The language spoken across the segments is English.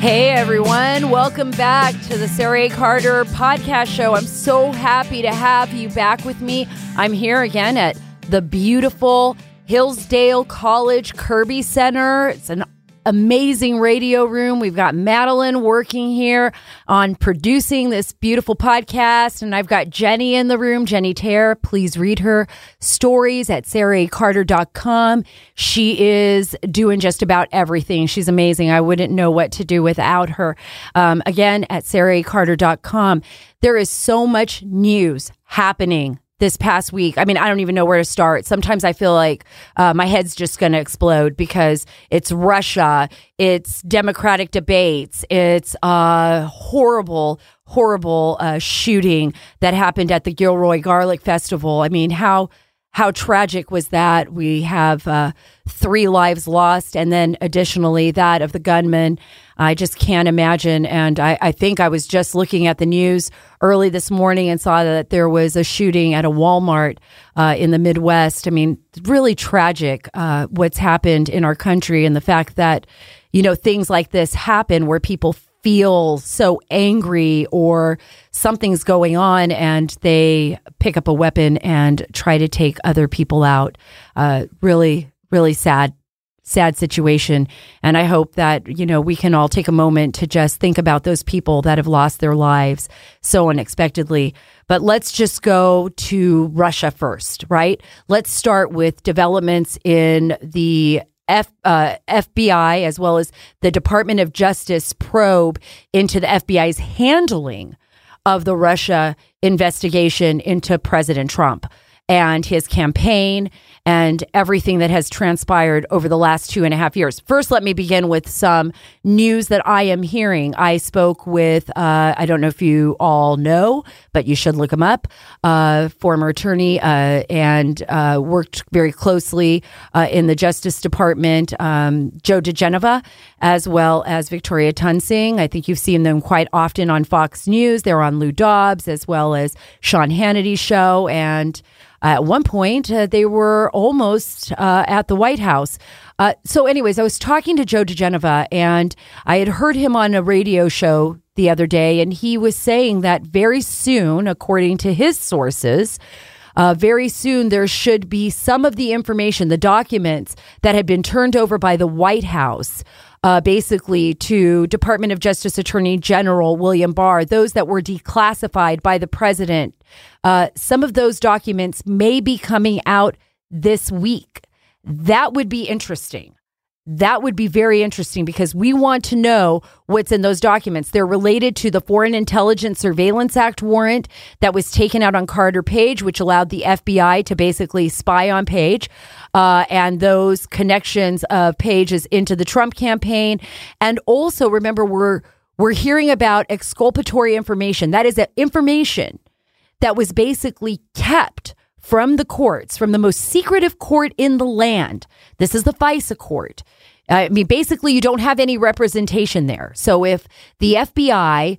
Hey everyone, welcome back to the Sarah A. Carter podcast show. I'm so happy to have you back with me. I'm here again at the beautiful Hillsdale College Kirby Center. It's an amazing radio room. We've got Madeline working here on producing this beautiful podcast, and I've got Jenny in the room, Jenny Terre. Please read her stories at sarahacarter.com. She is doing just about everything. She's amazing. I wouldn't know what to do without her. Again, at sarahacarter.com. There is so much news happening this past week. I mean, I don't even know where to start. Sometimes I feel like my head's just going to explode because it's Russia, it's Democratic debates, it's horrible shooting that happened at the Gilroy Garlic Festival. I mean, how tragic was that? We have 3 lives lost, and then additionally that of the gunman. I just can't imagine. And I think I was just looking at the news early this morning and saw that there was a shooting at a Walmart in the Midwest. I mean, really tragic what's happened in our country, and the fact that, you know, things like this happen where people feel so angry or something's going on and they pick up a weapon and try to take other people out. Really sad situation. And I hope that, you know, we can all take a moment to just think about those people that have lost their lives so unexpectedly. But let's just go to Russia first, right? Let's start with developments in the FBI, as well as the Department of Justice probe into the FBI's handling of the Russia investigation into President Trump and his campaign and everything that has transpired over the last 2.5 years. First, let me begin with some news that I am hearing. I spoke with, I don't know if you all know, but you should look him up, former attorney and worked very closely in the Justice Department, Joe DeGenova, as well as Victoria Tunsing. I think you've seen them quite often on Fox News. They're on Lou Dobbs, as well as Sean Hannity's show, and at one point, they were almost at the White House. So anyways, I was talking to Joe DeGenova, and I had heard him on a radio show the other day, and he was saying that very soon, according to his sources, very soon there should be some of the information, the documents that had been turned over by the White House, basically to Department of Justice Attorney General William Barr, those that were declassified by the president. Some of those documents may be coming out this week. That would be interesting. That would be very interesting because we want to know what's in those documents. They're related to the Foreign Intelligence Surveillance Act warrant that was taken out on Carter Page, which allowed the FBI to basically spy on Page, and those connections of Page's into the Trump campaign. And also, remember, we're hearing about exculpatory information. That is information that was basically kept from the courts, from the most secretive court in the land. This is the FISA court. I mean, basically, you don't have any representation there. So if the FBI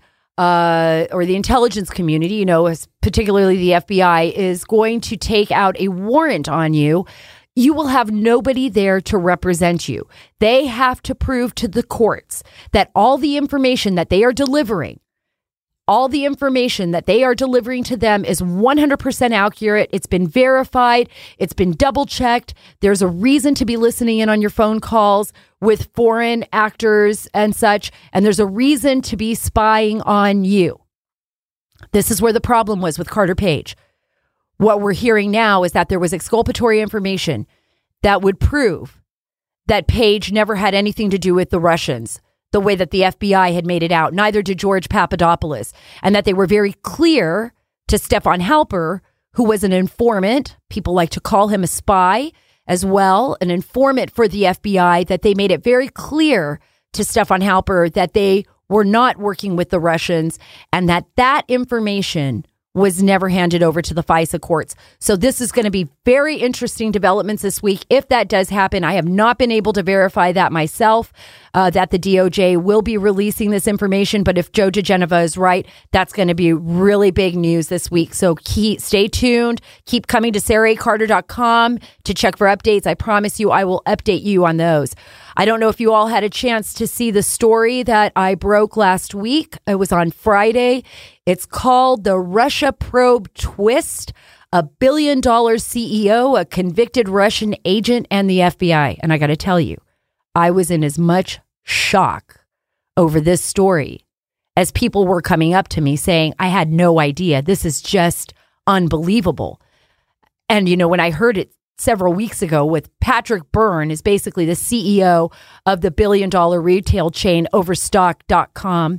or the intelligence community, you know, particularly the FBI, is going to take out a warrant on you, you will have nobody there to represent you. They have to prove to the courts that all the information that they are delivering, all the information that they are delivering to them is 100% accurate. It's been verified. It's been double checked. There's a reason to be listening in on your phone calls with foreign actors and such. And there's a reason to be spying on you. This is where the problem was with Carter Page. What we're hearing now is that there was exculpatory information that would prove that Page never had anything to do with the Russians, the way that the FBI had made it out. Neither did George Papadopoulos. And that they were very clear to Stefan Halper, who was an informant. People like to call him a spy as well, an informant for the FBI, that they made it very clear to Stefan Halper that they were not working with the Russians and that that information was never handed over to the FISA courts. So this is going to be very interesting developments this week. If that does happen, I have not been able to verify that myself. that the DOJ will be releasing this information. But if Joe diGenova is right, that's going to be really big news this week. So stay tuned. Keep coming to SarahACarter.com to check for updates. I promise you I will update you on those. I don't know if you all had a chance to see the story that I broke last week. It was on Friday. It's called The Russia Probe Twist. A $1 billion CEO, a convicted Russian agent, and the FBI. And I got to tell you, I was in as much shock over this story as people were coming up to me saying, I had no idea. This is just unbelievable. And, you know, when I heard it several weeks ago with Patrick Byrne, is basically the CEO of the $1 billion retail chain Overstock.com.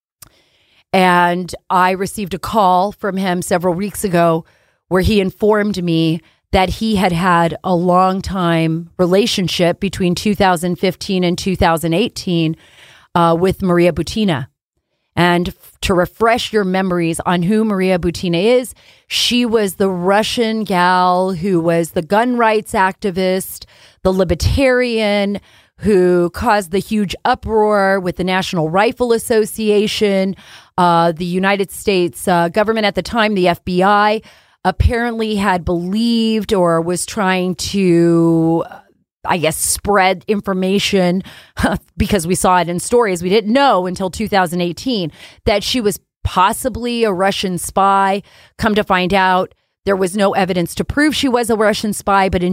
And I received a call from him several weeks ago where he informed me that he had had a long time relationship between 2015 and 2018 with Maria Butina. And to refresh your memories on who Maria Butina is, she was the Russian gal who was the gun rights activist, the libertarian who caused the huge uproar with the National Rifle Association, the United States government at the time, the FBI, apparently had believed or was trying to, I guess, spread information because we saw it in stories. We didn't know until 2018 that she was possibly a Russian spy. Come to find out, there was no evidence to prove she was a Russian spy, but in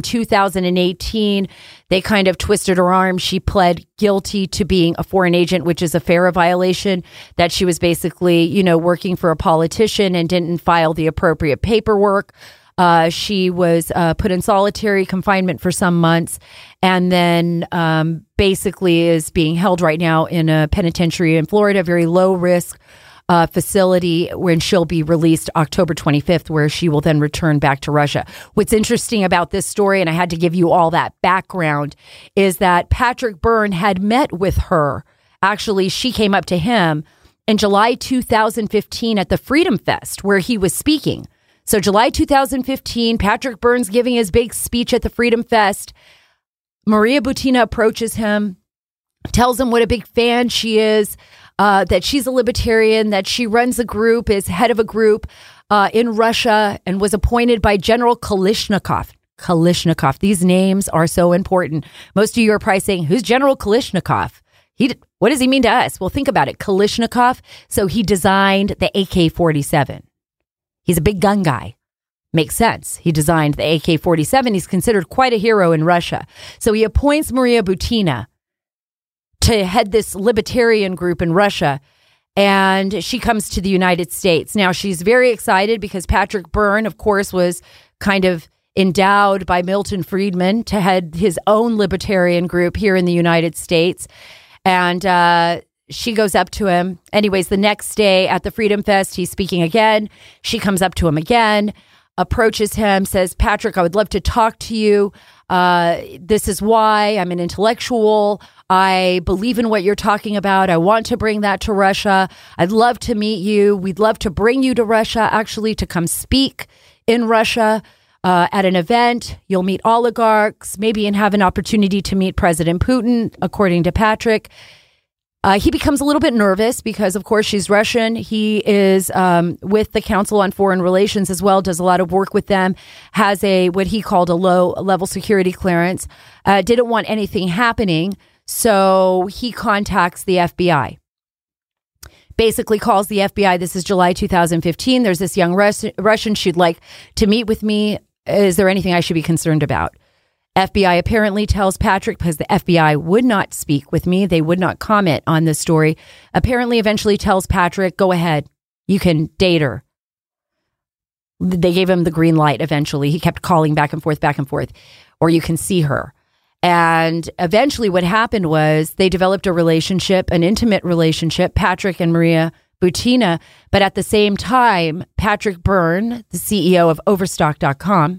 2018, they kind of twisted her arm. She pled guilty to being a foreign agent, which is a FARA violation, that she was basically, you know, working for a politician and didn't file the appropriate paperwork. She was put in solitary confinement for some months and then basically is being held right now in a penitentiary in Florida, very low risk facility, when she'll be released October 25th, where she will then return back to Russia. What's interesting about this story, and I had to give you all that background, is that Patrick Byrne had met with her. Actually, she came up to him in July 2015 at the Freedom Fest, where he was speaking. So July 2015, Patrick Byrne's giving his big speech at the Freedom Fest. Maria Butina approaches him, tells him what a big fan she is, that she's a libertarian, that she runs a group, is head of a group in Russia, and was appointed by General Kalishnikov. Kalishnikov. These names are so important. Most of you are probably saying, who's General Kalishnikov? What does he mean to us? Well, think about it. Kalishnikov. So he designed the AK-47. He's a big gun guy. Makes sense. He designed the AK-47. He's considered quite a hero in Russia. So he appoints Maria Butina to head this libertarian group in Russia, and she comes to the United States. Now, she's very excited because Patrick Byrne, of course, was kind of endowed by Milton Friedman to head his own libertarian group here in the United States. And she goes up to him. Anyways, the next day at the Freedom Fest, he's speaking again. She comes up to him again, approaches him, says, Patrick, I would love to talk to you. This is why I'm an intellectual. I believe in what you're talking about. I want to bring that to Russia. I'd love to meet you. We'd love to bring you to Russia, actually, to come speak in Russia at an event. You'll meet oligarchs, maybe, and have an opportunity to meet President Putin, according to Patrick. He becomes a little bit nervous because, of course, she's Russian. He is with the Council on Foreign Relations as well, does a lot of work with them, has what he called a low-level security clearance, didn't want anything happening, so he contacts the FBI. Basically calls the FBI. This is July 2015. There's this young Russian. She'd like to meet with me. Is there anything I should be concerned about? FBI apparently tells Patrick, because the FBI would not speak with me, they would not comment on this story, apparently eventually tells Patrick, go ahead, you can date her. They gave him the green light eventually. He kept calling back and forth, or you can see her. And eventually what happened was they developed a relationship, an intimate relationship, Patrick and Maria Butina. But at the same time, Patrick Byrne, the CEO of Overstock.com,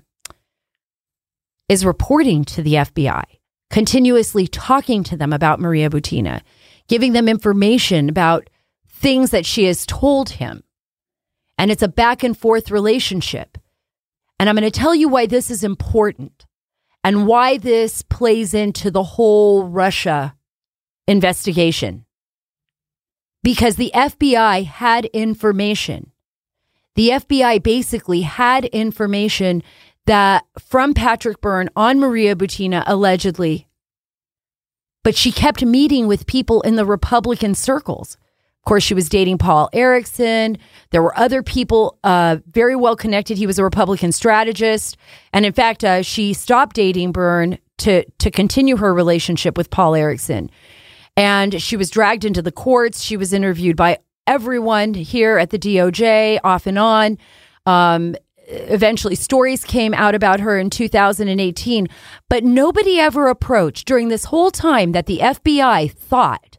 is reporting to the FBI, continuously talking to them about Maria Butina, giving them information about things that she has told him. And it's a back and forth relationship. And I'm going to tell you why this is important and why this plays into the whole Russia investigation because the FBI had information. The FBI basically had information that from Patrick Byrne on Maria Butina, allegedly, but she kept meeting with people in the Republican circles. Of course, she was dating Paul Erickson. There were other people very well connected. He was a Republican strategist. And in fact, she stopped dating Byrne to continue her relationship with Paul Erickson. And she was dragged into the courts. She was interviewed by everyone here at the DOJ off and on. Eventually, stories came out about her in 2018, but nobody ever approached during this whole time that the FBI thought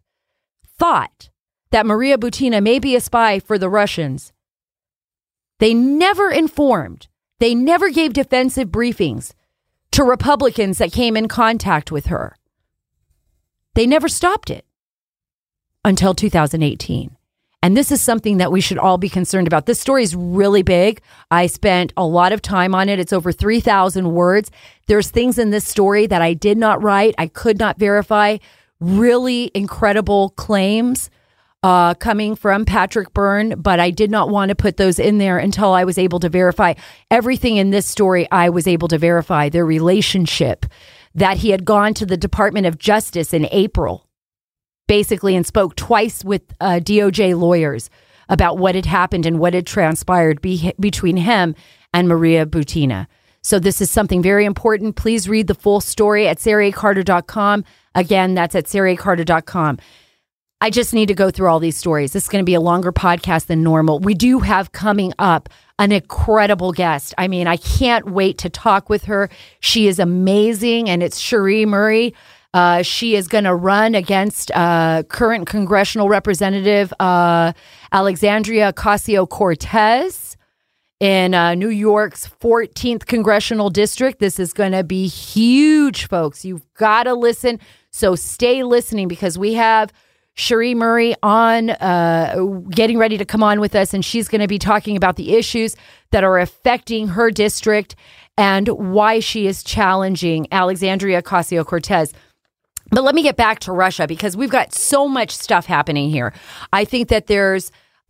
that Maria Butina may be a spy for the Russians. They never informed. They never gave defensive briefings to Republicans that came in contact with her. They never stopped it until 2018. And this is something that we should all be concerned about. This story is really big. I spent a lot of time on it. It's over 3,000 words. There's things in this story that I did not write. I could not verify. Really incredible claims coming from Patrick Byrne, but I did not want to put those in there until I was able to verify. Everything in this story, I was able to verify. Their relationship, that he had gone to the Department of Justice in April, basically, and spoke twice with DOJ lawyers about what had happened and what had transpired between him and Maria Butina. So this is something very important. Please read the full story at SarahCarter.com. Again, that's at SarahCarter.com. I just need to go through all these stories. This is going to be a longer podcast than normal. We do have coming up an incredible guest. I mean, I can't wait to talk with her. She is amazing, and it's Cherie Murray. She is going to run against current congressional representative Alexandria Ocasio-Cortez in New York's 14th congressional district. This is going to be huge, folks. You've got to listen. So stay listening, because we have Cherie Murray on, getting ready to come on with us, and she's going to be talking about the issues that are affecting her district and why she is challenging Alexandria Ocasio-Cortez. But let me get back to Russia, because we've got so much stuff happening here. I think that there's,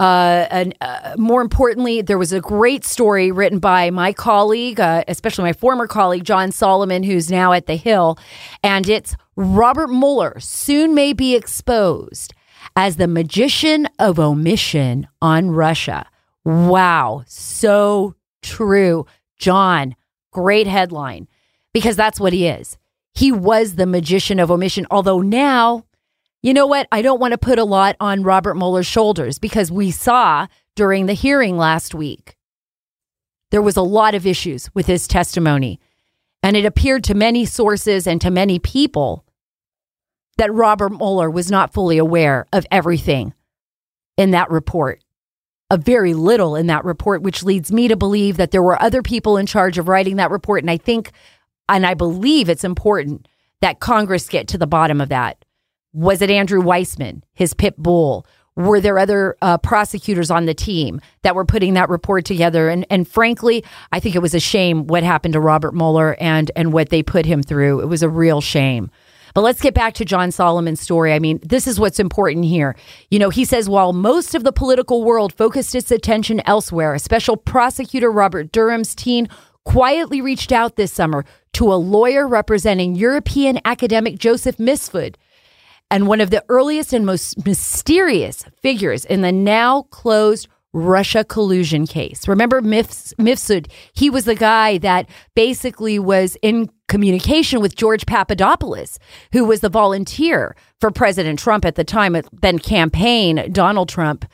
more importantly, there was a great story written by my colleague, especially my former colleague, John Solomon, who's now at The Hill. And it's Robert Mueller soon may be exposed as the magician of omission on Russia. Wow. So true. John, great headline, because that's what he is. He was the magician of omission. Although now, you know what? I don't want to put a lot on Robert Mueller's shoulders, because we saw during the hearing last week, there was a lot of issues with his testimony. And it appeared to many sources and to many people that Robert Mueller was not fully aware of everything in that report, of very little in that report, which leads me to believe that there were other people in charge of writing that report. And I think, and I believe it's important that Congress get to the bottom of that. Was it Andrew Weissman, his pit bull? Were there other prosecutors on the team that were putting that report together? And frankly, I think it was a shame what happened to Robert Mueller and what they put him through. It was a real shame. But let's get back to John Solomon's story. I mean, this is what's important here. You know, he says, while most of the political world focused its attention elsewhere, Special Prosecutor Robert Durham's team quietly reached out this summer to a lawyer representing European academic Joseph Mifsud, and one of the earliest and most mysterious figures in the now closed Russia collusion case. Remember Mifsud? He was the guy that basically was in communication with George Papadopoulos, who was the volunteer for President Trump at the time, then campaign Donald Trump.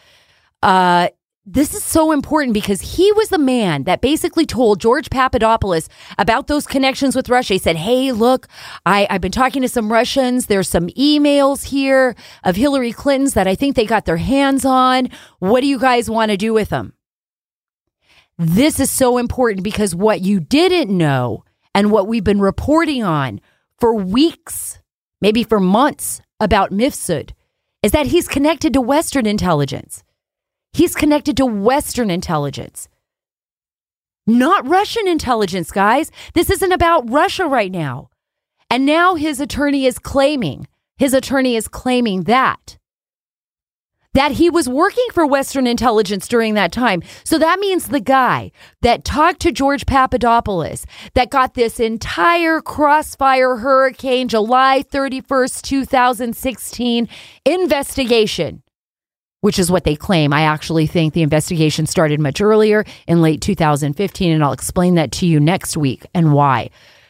This is so important because he was the man that basically told George Papadopoulos about those connections with Russia. He said, hey, look, I've been talking to some Russians. There's some emails here of Hillary Clinton's that I think they got their hands on. What do you guys want to do with them? This is so important because what you didn't know and what we've been reporting on for weeks, maybe for months about Mifsud, is that he's connected to Western intelligence. He's connected to Western intelligence, not Russian intelligence, guys. This isn't about Russia right now. And now his attorney is claiming, his attorney is claiming that he was working for Western intelligence during that time. So that means the guy that talked to George Papadopoulos, that got this entire Crossfire Hurricane July 31st, 2016 investigation, which is what they claim. I actually think the investigation started much earlier in late 2015, and I'll explain that to you next week and why.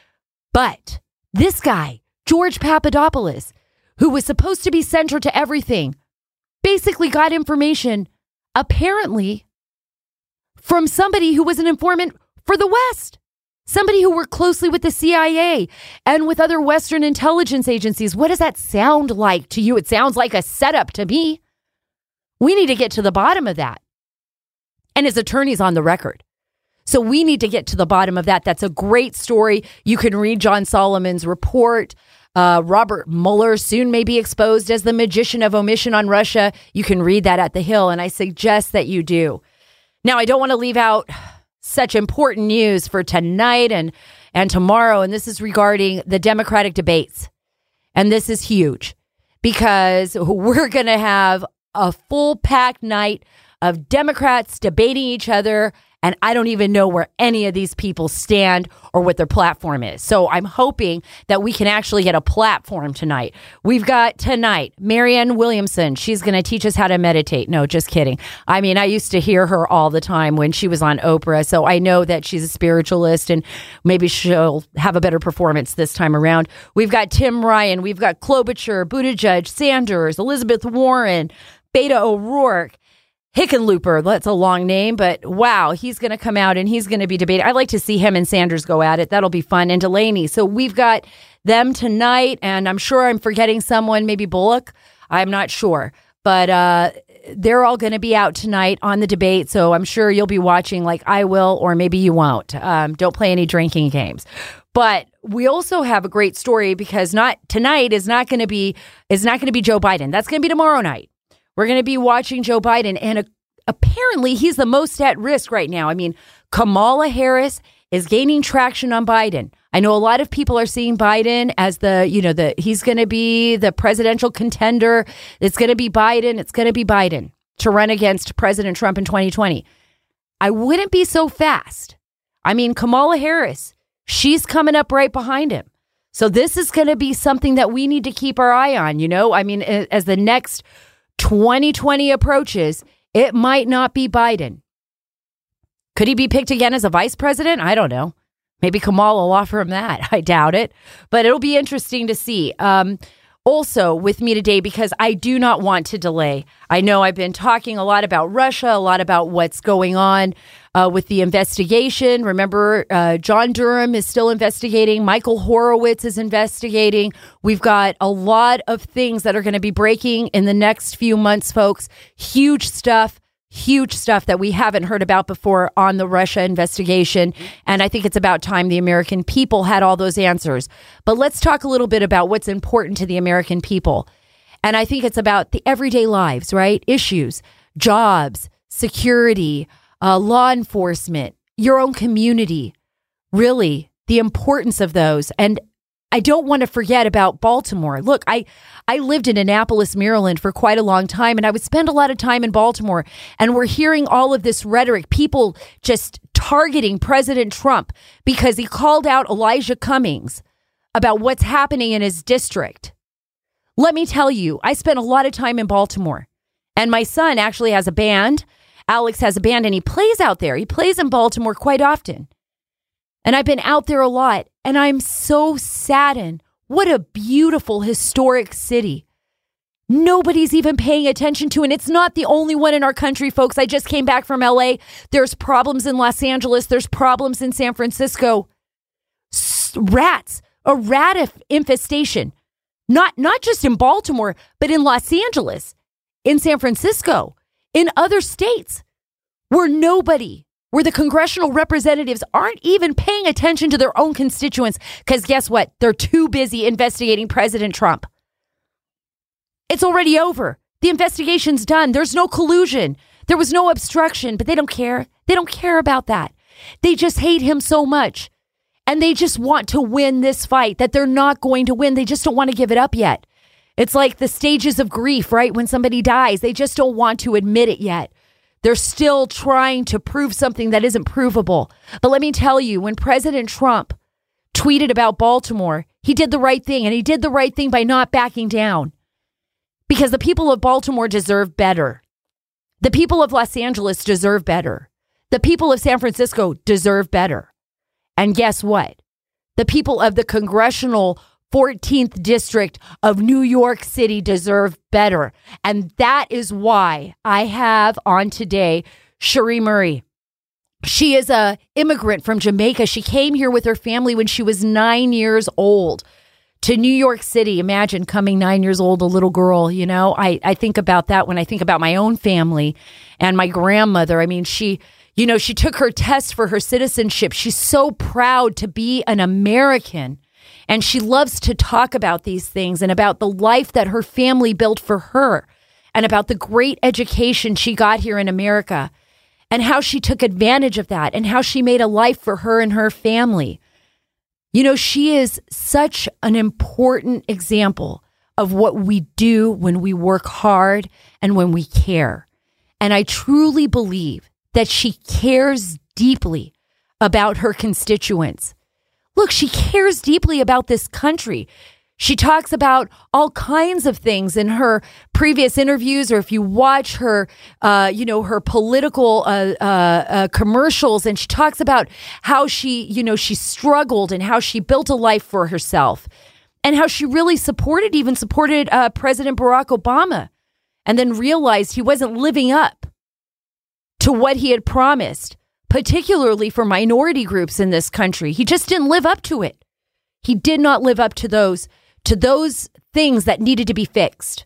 But this guy, George Papadopoulos, who was supposed to be center to everything, basically got information, apparently, from somebody who was an informant for the West. Somebody who worked closely with the CIA and with other Western intelligence agencies. What does that sound like to you? It sounds like a setup to me. We need to get to the bottom of that. And his attorney's on the record. So we need to get to the bottom of that. That's a great story. You can read John Solomon's report. Robert Mueller soon may be exposed as the magician of omission on Russia. You can read that at The Hill, and I suggest that you do. Now, I don't want to leave out such important news for tonight and tomorrow, and this is regarding the Democratic debates. And this is huge because we're going to have a full-packed night of Democrats debating each other, and I don't even know where any of these people stand or what their platform is. So I'm hoping that we can actually get a platform tonight. We've got tonight, Marianne Williamson. She's going to teach us how to meditate. No, just kidding. I mean, I used to hear her all the time when she was on Oprah. So I know that she's a spiritualist and maybe she'll have a better performance this time around. We've got Tim Ryan. We've got Klobuchar, Buttigieg, Sanders, Elizabeth Warren, Beto O'Rourke. Hickenlooper, that's a long name, but wow, he's going to come out and he's going to be debating. I'd like to see him and Sanders go at it. That'll be fun. And Delaney. So we've got them tonight, and I'm sure I'm forgetting someone, maybe Bullock. I'm not sure. But they're all going to be out tonight on the debate, so I'm sure you'll be watching like I will, or maybe you won't. Don't play any drinking games. But we also have a great story because tonight is not going to be Joe Biden. That's going to be tomorrow night. We're going to be watching Joe Biden, and apparently he's the most at risk right now. I mean, Kamala Harris is gaining traction on Biden. I know a lot of people are seeing Biden as he's going to be the presidential contender. It's going to be Biden. It's going to be Biden to run against President Trump in 2020. I wouldn't be so fast. I mean, Kamala Harris, she's coming up right behind him. So this is going to be something that we need to keep our eye on. I mean, as the next 2020 approaches, it might not be Biden. Could he be picked again as a vice president? I don't know. Maybe Kamala will offer him that. I doubt it. But it'll be interesting to see. Also with me today, because I do not want to delay. I know I've been talking a lot about Russia, a lot about what's going on with the investigation. Remember, John Durham is still investigating. Michael Horowitz is investigating. We've got a lot of things that are going to be breaking in the next few months, folks. Huge stuff that we haven't heard about before on the Russia investigation. And I think it's about time the American people had all those answers. But let's talk a little bit about what's important to the American people. And I think it's about the everyday lives, right? Issues, jobs, security, law enforcement, your own community, really the importance of those. And I don't want to forget about Baltimore. Look, I lived in Annapolis, Maryland for quite a long time, and I would spend a lot of time in Baltimore, and we're hearing all of this rhetoric, people just targeting President Trump because he called out Elijah Cummings about what's happening in his district. Let me tell you, I spent a lot of time in Baltimore, and my son actually has a band. Alex has a band, and he plays out there. He plays in Baltimore quite often. And I've been out there a lot, and I'm so saddened. What a beautiful, historic city. Nobody's even paying attention to, and it's not the only one in our country, folks. I just came back from LA. There's problems in Los Angeles. There's problems in San Francisco. Rats, a rat infestation. Not just in Baltimore, but in Los Angeles, in San Francisco, in other states where the congressional representatives aren't even paying attention to their own constituents because guess what? They're too busy investigating President Trump. It's already over. The investigation's done. There's no collusion. There was no obstruction, but they don't care. They don't care about that. They just hate him so much. And they just want to win this fight that they're not going to win. They just don't want to give it up yet. It's like the stages of grief, right? When somebody dies, they just don't want to admit it yet. They're still trying to prove something that isn't provable. But let me tell you, when President Trump tweeted about Baltimore, he did the right thing, and he did the right thing by not backing down, because the people of Baltimore deserve better. The people of Los Angeles deserve better. The people of San Francisco deserve better. And guess what? The people of the congressional 14th District of New York City deserve better. And that is why I have on today Cherie Murray. She is a immigrant from Jamaica. She came here with her family when she was 9 years old to New York City. Imagine coming 9 years old, a little girl, you know. I think about that when I think about my own family and my grandmother. I mean, she took her test for her citizenship. She's so proud to be an American. And she loves to talk about these things and about the life that her family built for her and about the great education she got here in America and how she took advantage of that and how she made a life for her and her family. You know, she is such an important example of what we do when we work hard and when we care. And I truly believe that she cares deeply about her constituents. Look, she cares deeply about this country. She talks about all kinds of things in her previous interviews, or if you watch her, her political commercials, and she talks about how she struggled and how she built a life for herself and how she really supported President Barack Obama, and then realized he wasn't living up to what he had promised, particularly for minority groups in this country. He just didn't live up to it. He did not live up to those things that needed to be fixed.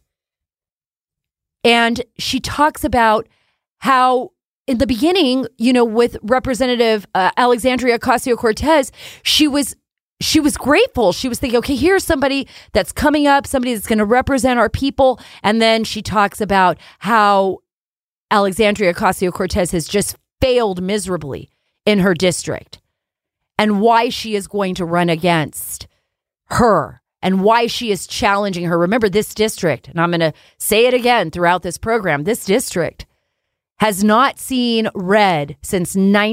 And she talks about how in the beginning, with Representative Alexandria Ocasio-Cortez, she was grateful. She was thinking, okay, here's somebody that's coming up, somebody that's going to represent our people. And then she talks about how Alexandria Ocasio-Cortez has just failed miserably in her district and why she is going to run against her and why she is challenging her. Remember, this district, and I'm going to say it again throughout this program, this district has not seen red since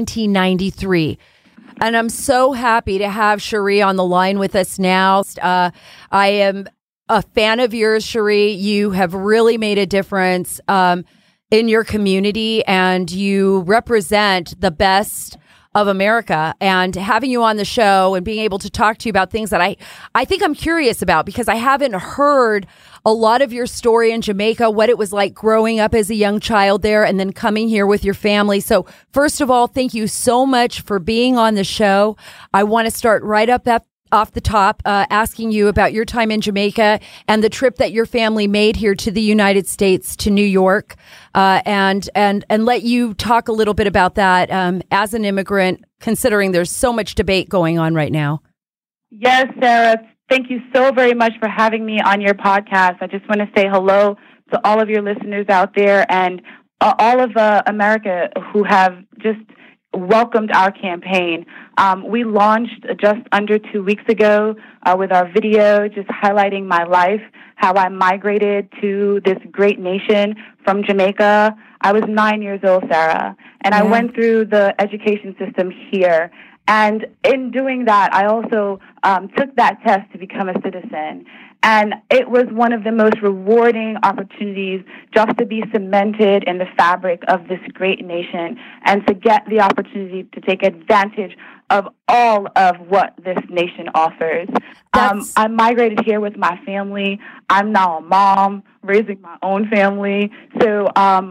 1993. And I'm so happy to have Cherie on the line with us now. I am a fan of yours, Cherie. You have really made a difference in your community, and you represent the best of America. And having you on the show and being able to talk to you about things that I think I'm curious about, because I haven't heard a lot of your story in Jamaica, what it was like growing up as a young child there and then coming here with your family. So first of all, thank you so much for being on the show. I want to start right up off the top, asking you about your time in Jamaica and the trip that your family made here to the United States, to New York, and let you talk a little bit about that as an immigrant, considering there's so much debate going on right now. Yes, Sarah. Thank you so very much for having me on your podcast. I just want to say hello to all of your listeners out there and all of America who have just welcomed our campaign. We launched just under 2 weeks ago with our video just highlighting my life, how I migrated to this great nation from Jamaica. I was 9 years old, Sarah, and I went through the education system here. And in doing that, I also took that test to become a citizen. And it was one of the most rewarding opportunities just to be cemented in the fabric of this great nation and to get the opportunity to take advantage of all of what this nation offers. I migrated here with my family. I'm now a mom, raising my own family. So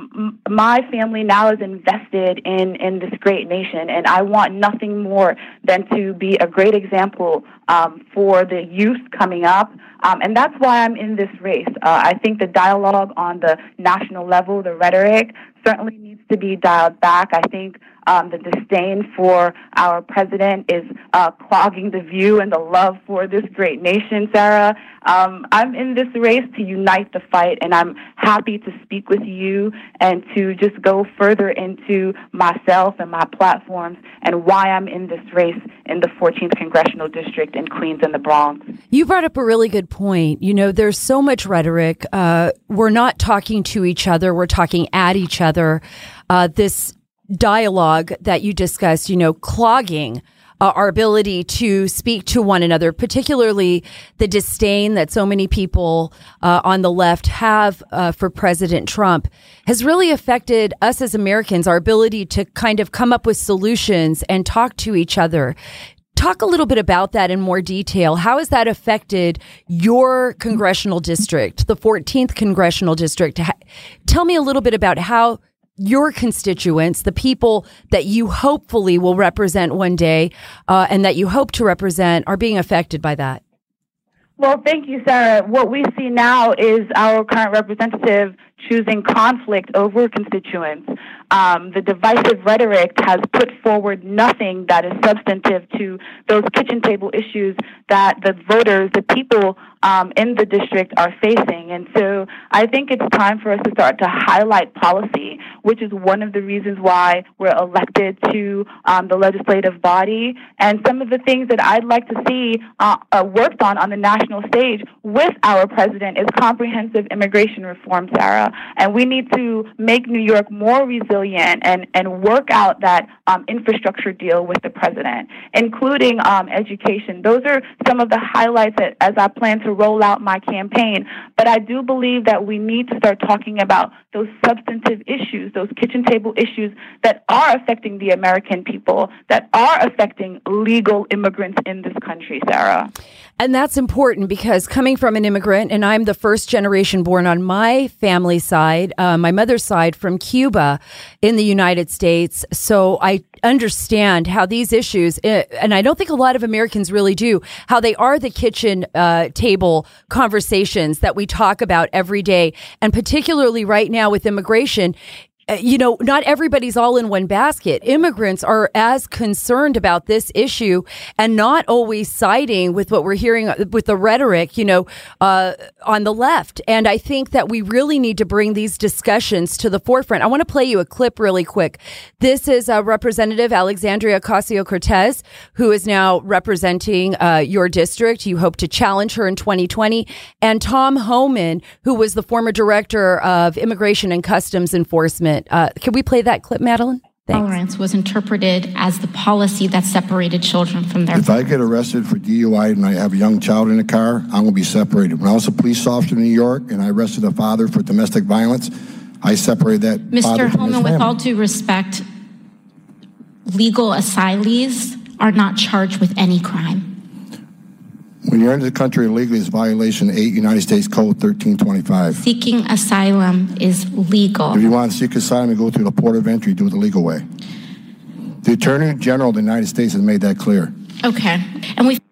my family now is invested in this great nation, and I want nothing more than to be a great example for the youth coming up. And that's why I'm in this race. I think the dialogue on the national level, the rhetoric, certainly needs to be dialed back. I think the disdain for our president is clogging the view and the love for this great nation, Sarah. I'm in this race to unite the fight, and I'm happy to speak with you and to just go further into myself and my platforms and why I'm in this race in the 14th Congressional District in Queens and the Bronx. You brought up a really good point. You know, there's so much rhetoric. We're not talking to each other. We're talking at each other. This dialogue that you discussed, you know, clogging our ability to speak to one another, particularly the disdain that so many people on the left have for President Trump, has really affected us as Americans, our ability to kind of come up with solutions and talk to each other. Talk a little bit about that in more detail. How has that affected your congressional district, the 14th congressional district? Tell me a little bit about how your constituents, the people that you hopefully will represent one day and that you hope to represent, are being affected by that. Well, thank you, Sarah. What we see now is our current representative choosing conflict over constituents. The divisive rhetoric has put forward nothing that is substantive to those kitchen table issues that the voters, the people in the district are facing. And so I think it's time for us to start to highlight policy, which is one of the reasons why we're elected to the legislative body. And some of the things that I'd like to see worked on the national stage with our president is comprehensive immigration reform, Sarah. And we need to make New York more resilient and work out that infrastructure deal with the president, including education. Those are some of the highlights as I plan to roll out my campaign. But I do believe that we need to start talking about those substantive issues, those kitchen table issues that are affecting the American people, that are affecting legal immigrants in this country, Sarah. And that's important because coming from an immigrant, and I'm the first generation born on my family side, my mother's side from Cuba in the United States. So I understand how these issues, and I don't think a lot of Americans really do, how they are the kitchen table conversations that we talk about every day. And particularly right now with immigration, you know, not everybody's all in one basket. Immigrants are as concerned about this issue and not always siding with what we're hearing with the rhetoric, you know, on the left. And I think that we really need to bring these discussions to the forefront. I want to play you a clip really quick. This is Representative Alexandria Ocasio-Cortez, who is now representing your district. You hope to challenge her in 2020. And Tom Homan, who was the former director of Immigration and Customs Enforcement. Can we play that clip, Madeline? Thanks. Tolerance was interpreted as the policy that separated children from their... If I get arrested for DUI and I have a young child in the car, I'm going to be separated. When I was a police officer in New York and I arrested a father for domestic violence, I separated that father Mr. from his Holman, with family. all due respect, legal asylees are not charged with any crime. When you're into the country illegally, it's violation 8 United States Code 1325. Seeking asylum is legal. If you want to seek asylum, you go through the port of entry, do it the legal way. The Attorney General of the United States has made that clear. Okay. And we...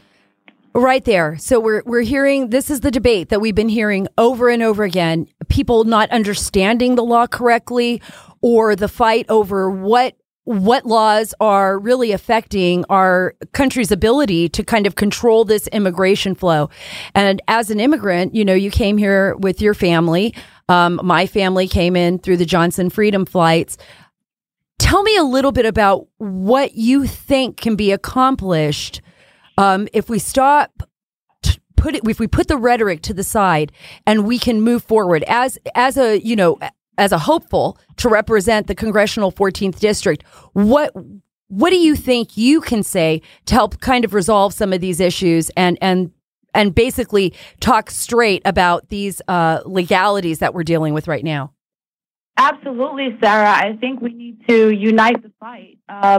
Right there. So we're hearing, this is the debate that we've been hearing over and over again. People not understanding the law correctly, or the fight over what laws are really affecting our country's ability to kind of control this immigration flow. And as an immigrant, you know, you came here with your family. My family came in through the Johnson Freedom flights. Tell me a little bit about what you think can be accomplished if we stop, if we put the rhetoric to the side and we can move forward as a, you know, as a hopeful to represent the congressional 14th district. What do you think you can say to help kind of resolve some of these issues and basically talk straight about these legalities that we're dealing with right now? Absolutely, Sarah. I think we need to unite the fight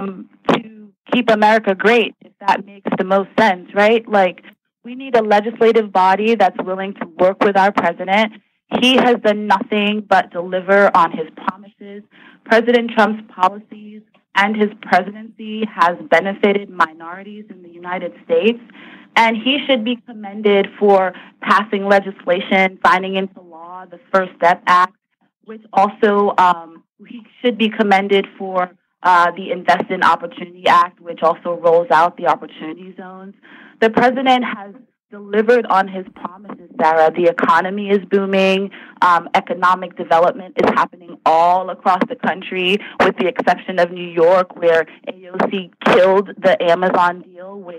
to keep America great, if that makes the most sense, right? Like, we need a legislative body that's willing to work with our president. He has done nothing but deliver on his promises. President Trump's policies and his presidency has benefited minorities in the United States, and he should be commended for passing legislation, signing into law the First Step Act, which also he should be commended for the Invest in Opportunity Act, which also rolls out the opportunity zones. The president has delivered on his promises, Sarah. The economy is booming. Economic development is happening all across the country, with the exception of New York, where AOC killed the Amazon deal, which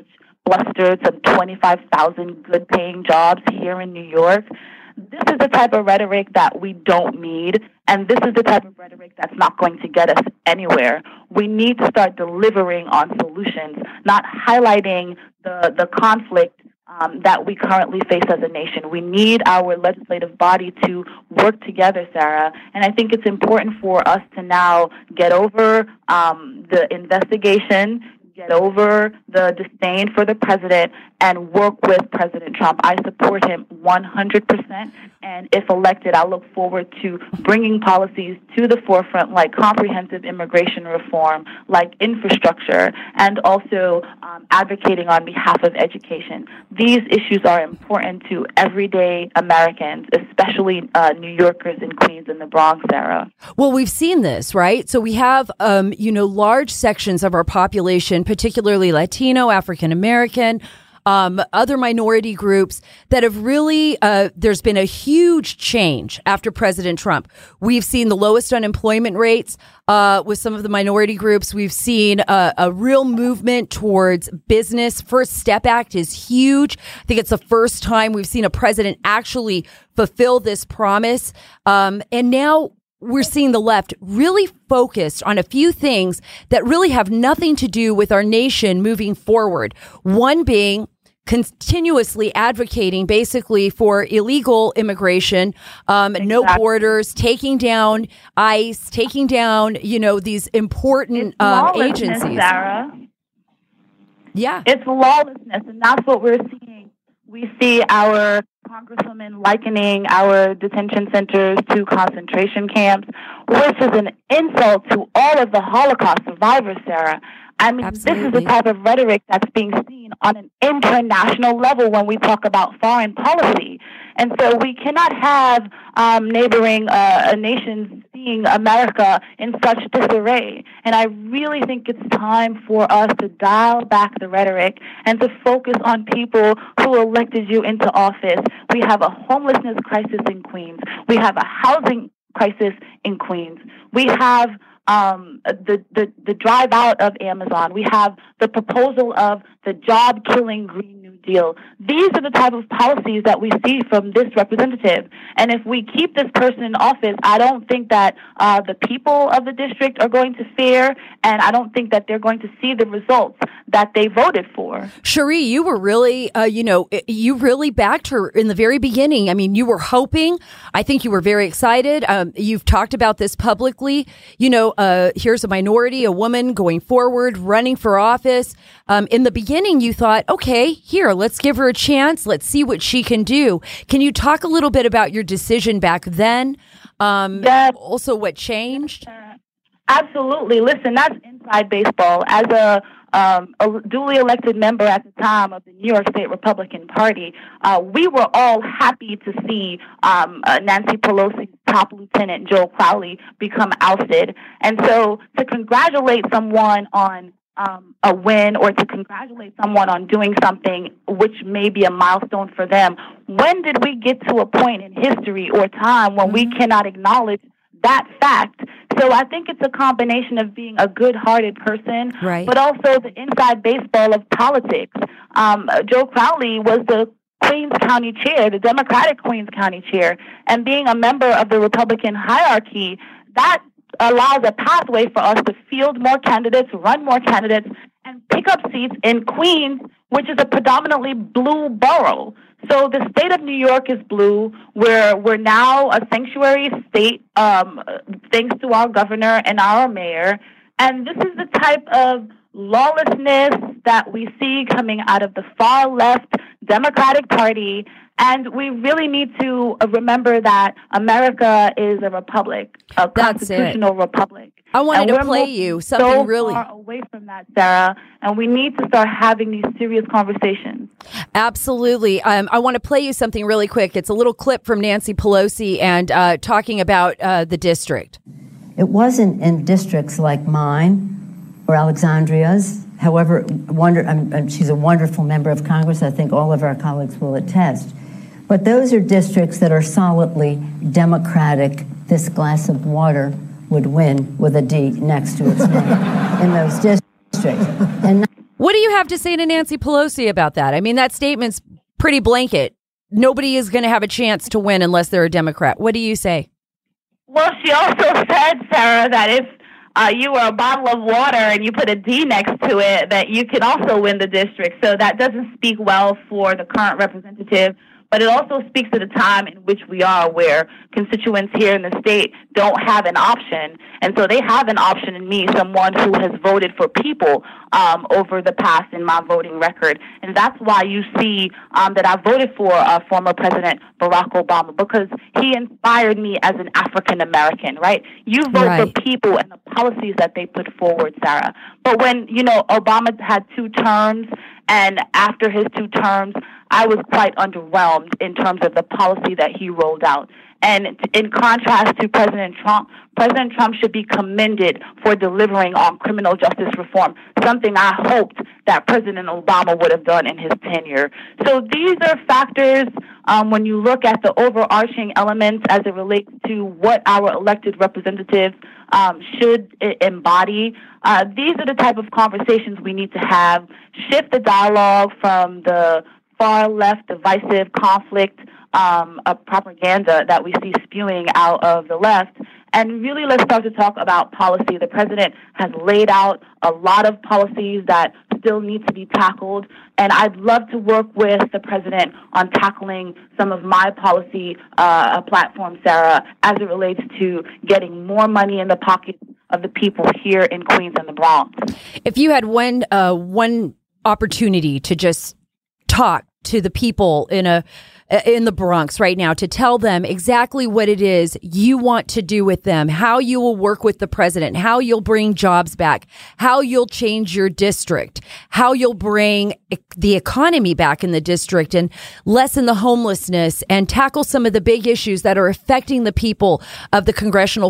blustered some 25,000 good-paying jobs here in New York. This is the type of rhetoric that we don't need, and this is the type of rhetoric that's not going to get us anywhere. We need to start delivering on solutions, not highlighting the conflict that we currently face as a nation. We need our legislative body to work together, Sarah, and I think it's important for us to now get over the investigation, get over the disdain for the president, and work with President Trump. I support him 100%, and if elected, I look forward to bringing policies to the forefront like comprehensive immigration reform, like infrastructure, and also advocating on behalf of education. These issues are important to everyday Americans, especially New Yorkers in Queens and the Bronx, Sarah. Well, we've seen this, right? So we have, large sections of our population, particularly Latino, African American, other minority groups that have really, there's been a huge change after President Trump. We've seen the lowest unemployment rates with some of the minority groups. We've seen a real movement towards business. First Step Act is huge. I think it's the first time we've seen a president actually fulfill this promise. And now we're seeing the left really focused on a few things that really have nothing to do with our nation moving forward. One being continuously advocating basically for illegal immigration, no borders, taking down ICE, taking down, these important agencies. Sarah. Yeah. It's lawlessness, and that's what we're seeing. We see our congresswomen likening our detention centers to concentration camps, which is an insult to all of the Holocaust survivors, Sarah. I mean, Absolutely. This is the type of rhetoric that's being seen on an international level when we talk about foreign policy. And so we cannot have neighboring nations seeing America in such disarray. And I really think it's time for us to dial back the rhetoric and to focus on people who elected you into office. We have a homelessness crisis in Queens. We have a housing crisis in Queens. We have the drive out of Amazon. We have the proposal of the job-killing Green New Deal. These are the type of policies that we see from this representative. And if we keep this person in office, I don't think that the people of the district are going to fare, and I don't think that they're going to see the results that they voted for. Cherie, you were really, you really backed her in the very beginning. I mean, you were hoping. I think you were very excited. You've talked about this publicly. Here's a minority, a woman going forward, running for office. In the beginning, you thought, okay, here, let's give her a chance. Let's see what she can do. Can you talk a little bit about your decision back then? Also, what changed? Absolutely. Listen, that's inside baseball. As a duly elected member at the time of the New York State Republican Party, we were all happy to see Nancy Pelosi's top lieutenant, Joe Crowley, become ousted. And so to congratulate someone on a win, or to congratulate someone on doing something which may be a milestone for them, when did we get to a point in history or time when we cannot acknowledge that fact? So I think it's a combination of being a good-hearted person, right, but also the inside baseball of politics. Joe Crowley was the Queens County chair, the Democratic Queens County chair, and being a member of the Republican hierarchy, that allows a pathway for us to field more candidates, run more candidates, and pick up seats in Queens, which is a predominantly blue borough. So the state of New York is blue. We're now a sanctuary state, thanks to our governor and our mayor. And this is the type of lawlessness that we see coming out of the far left Democratic Party. And we really need to remember that America is a republic, a constitutional republic. I wanted to play you something so really far away from that, Sarah, and we need to start having these serious conversations. Absolutely. I want to play you something really quick. It's a little clip from Nancy Pelosi and talking about the district. It wasn't in districts like mine or Alexandria's. However, she's a wonderful member of Congress. I think all of our colleagues will attest. But those are districts that are solidly Democratic. This glass of water would win with a D next to its name in those districts. And What do you have to say to Nancy Pelosi about that? I mean, that statement's pretty blanket. Nobody is going to have a chance to win unless they're a Democrat. What do you say? Well, she also said, Sarah, that if you were a bottle of water and you put a D next to it, that you can also win the district. So that doesn't speak well for the current representative. But it also speaks to the time in which we are, where constituents here in the state don't have an option. And so they have an option in me, someone who has voted for people over the past in my voting record. And that's why you see that I voted for former President Barack Obama, because he inspired me as an African American, right? You vote for people and the policies that they put forward, Sarah. But when, Obama had 2 terms, and after his 2 terms, I was quite underwhelmed in terms of the policy that he rolled out. And in contrast to President Trump should be commended for delivering on criminal justice reform, something I hoped that President Obama would have done in his tenure. So these are factors when you look at the overarching elements as it relates to what our elected representatives should embody. These are the type of conversations we need to have, shift the dialogue from the far left divisive conflict propaganda that we see spewing out of the left. And really, let's start to talk about policy. The president has laid out a lot of policies that still need to be tackled. And I'd love to work with the president on tackling some of my policy platform, Sarah, as it relates to getting more money in the pockets of the people here in Queens and the Bronx. If you had one opportunity to just talk to the people in the Bronx right now, to tell them exactly what it is you want to do with them, how you will work with the president, how you'll bring jobs back, how you'll change your district, how you'll bring the economy back in the district and lessen the homelessness and tackle some of the big issues that are affecting the people of the congressional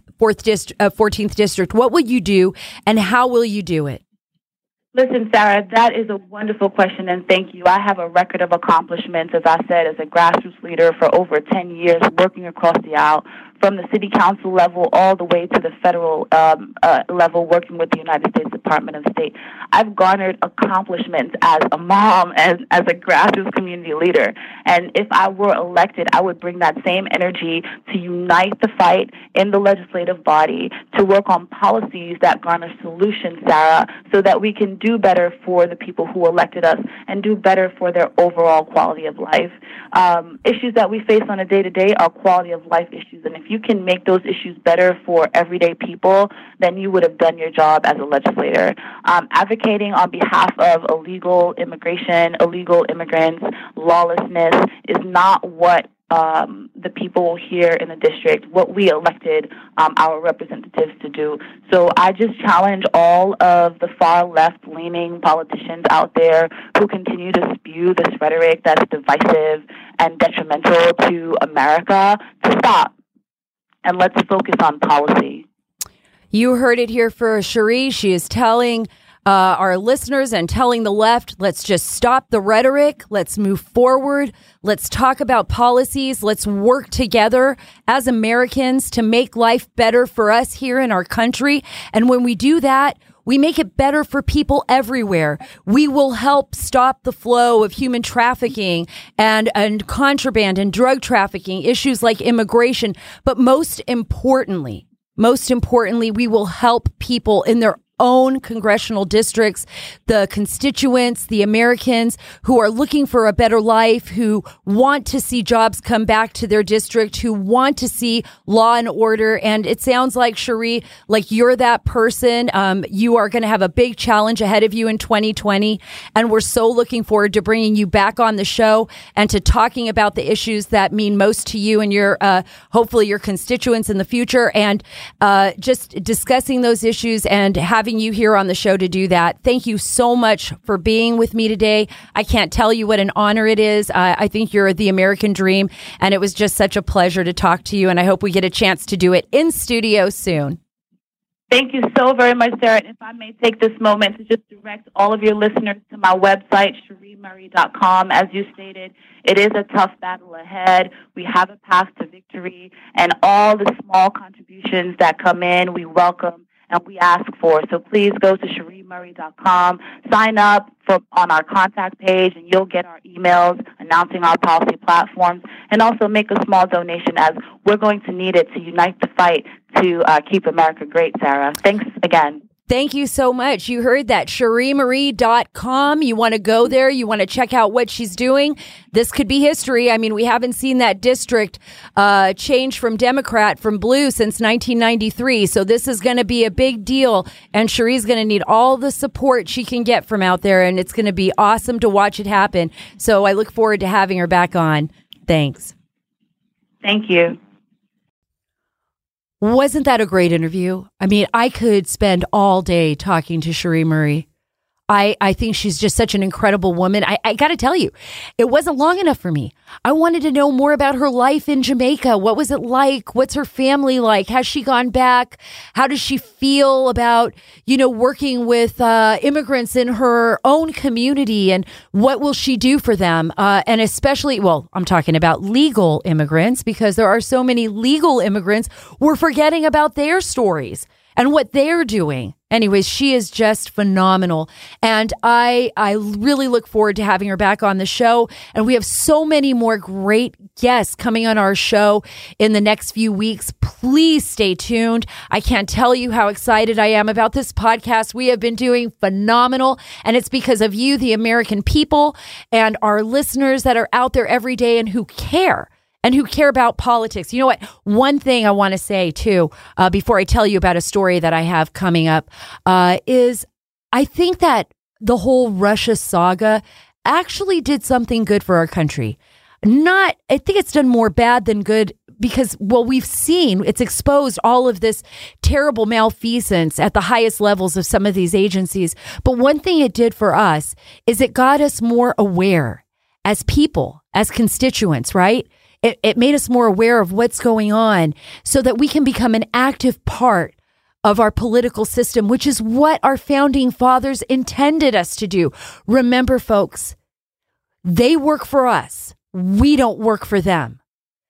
14th district, what would you do and how will you do it? Listen, Sarah, that is a wonderful question, and thank you. I have a record of accomplishments, as I said, as a grassroots leader for over 10 years, working across the aisle, from the city council level all the way to the federal level, working with the United States Department of State. I've garnered accomplishments as a mom, as a grassroots community leader. And if I were elected, I would bring that same energy to unite the fight in the legislative body, to work on policies that garner solutions, Sarah, so that we can do better for the people who elected us and do better for their overall quality of life. Issues that we face on a day-to-day are quality of life issues. And if you can make those issues better for everyday people, then you would have done your job as a legislator. Advocating on behalf of illegal immigration, illegal immigrants, lawlessness is not what the people here in the district, what we elected our representatives to do. So I just challenge all of the far left-leaning politicians out there who continue to spew this rhetoric that's divisive and detrimental to America to stop. And let's focus on policy. You heard it here for Cherie. She is telling our listeners and telling the left, let's just stop the rhetoric. Let's move forward. Let's talk about policies. Let's work together as Americans to make life better for us here in our country. And when we do that, we make it better for people everywhere. We will help stop the flow of human trafficking and contraband and drug trafficking, issues like immigration. But most importantly, we will help people in their own congressional districts, the constituents, the Americans who are looking for a better life, who want to see jobs come back to their district, who want to see law and order. And it sounds like, Cherie, like you're that person. You are going to have a big challenge ahead of you in 2020. And we're so looking forward to bringing you back on the show and to talking about the issues that mean most to you and your, hopefully your constituents in the future, and just discussing those issues and having you here on the show to do that. Thank you so much for being with me today. I can't tell you what an honor it is. I think you're the American dream, and it was just such a pleasure to talk to you, and I hope we get a chance to do it in studio soon. Thank you so very much, Sarah. If I may take this moment to just direct all of your listeners to my website, CherieMurray.com. As you stated, it is a tough battle ahead. We have a path to victory, and all the small contributions that come in, we welcome. and we ask for. So please go to CherieMurray.com, sign up on our contact page, and you'll get our emails announcing our policy platforms, and also make a small donation, as we're going to need it to unite the fight to keep America great, Sarah. Thanks again. Thank you so much. You heard that. CherieMurray.com. You want to go there. You want to check out what she's doing. This could be history. I mean, we haven't seen that district change from Democrat, from blue since 1993. So this is going to be a big deal. And Cherie's going to need all the support she can get from out there. And it's going to be awesome to watch it happen. So I look forward to having her back on. Thanks. Thank you. Wasn't that a great interview? I mean, I could spend all day talking to Cherie Murray. I think she's just such an incredible woman. I got to tell you, it wasn't long enough for me. I wanted to know more about her life in Jamaica. What was it like? What's her family like? Has she gone back? How does she feel about, working with immigrants in her own community? And what will she do for them? And especially, I'm talking about legal immigrants, because there are so many legal immigrants. We're forgetting about their stories and what they're doing. Anyways, she is just phenomenal. And I really look forward to having her back on the show. And we have so many more great guests coming on our show in the next few weeks. Please stay tuned. I can't tell you how excited I am about this podcast. We have been doing phenomenal. And it's because of you, the American people, and our listeners that are out there every day and who care. And who care about politics. You know what? One thing I want to say, too, before I tell you about a story that I have coming up, is I think that the whole Russia saga actually did something good for our country. I think it's done more bad than good, because, we've seen it's exposed all of this terrible malfeasance at the highest levels of some of these agencies. But one thing it did for us is it got us more aware as people, as constituents, right? It made us more aware of what's going on so that we can become an active part of our political system, which is what our founding fathers intended us to do. Remember, folks, they work for us. We don't work for them.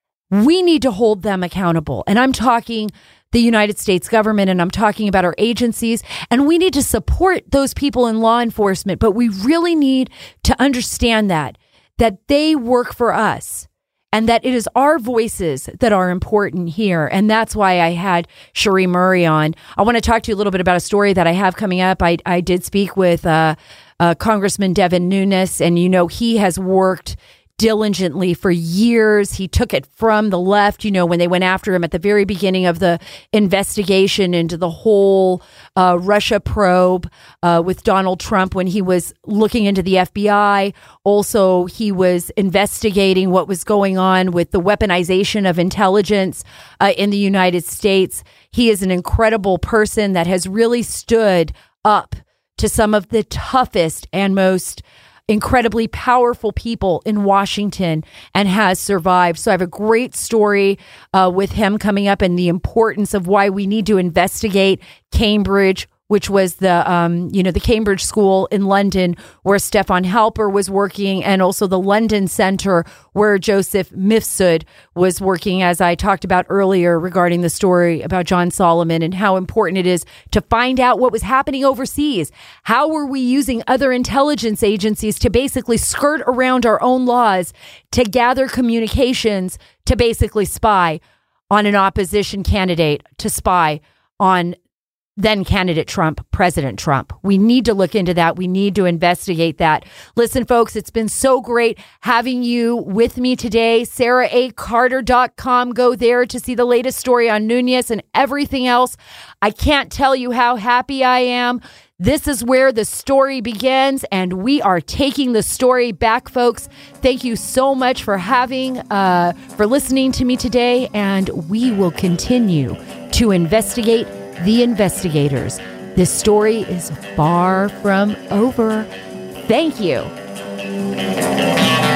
We need to hold them accountable. And I'm talking the United States government, and I'm talking about our agencies, and we need to support those people in law enforcement. But we really need to understand that they work for us. And that it is our voices that are important here. And that's why I had Cherie Murray on. I want to talk to you a little bit about a story that I have coming up. I did speak with Congressman Devin Nunes, and he has worked diligently for years. He took it from the left, when they went after him at the very beginning of the investigation into the whole Russia probe with Donald Trump, when he was looking into the FBI. Also, he was investigating what was going on with the weaponization of intelligence in the United States. He is an incredible person that has really stood up to some of the toughest and most incredibly powerful people in Washington and has survived. So I have a great story with him coming up, and the importance of why we need to investigate Cambridge, which was the Cambridge School in London where Stefan Halper was working, and also the London Center where Joseph Mifsud was working, as I talked about earlier regarding the story about John Solomon and how important it is to find out what was happening overseas. How were we using other intelligence agencies to basically skirt around our own laws to gather communications, to basically spy on an opposition candidate, to spy on then candidate Trump, President Trump. We need to look into that. We need to investigate that. Listen, folks, it's been so great having you with me today. SarahACarter.com. Go there to see the latest story on Nunes and everything else. I can't tell you how happy I am. This is where the story begins, and we are taking the story back, folks. Thank you so much for listening to me today, and we will continue to investigate the investigators. This story is far from over. Thank you.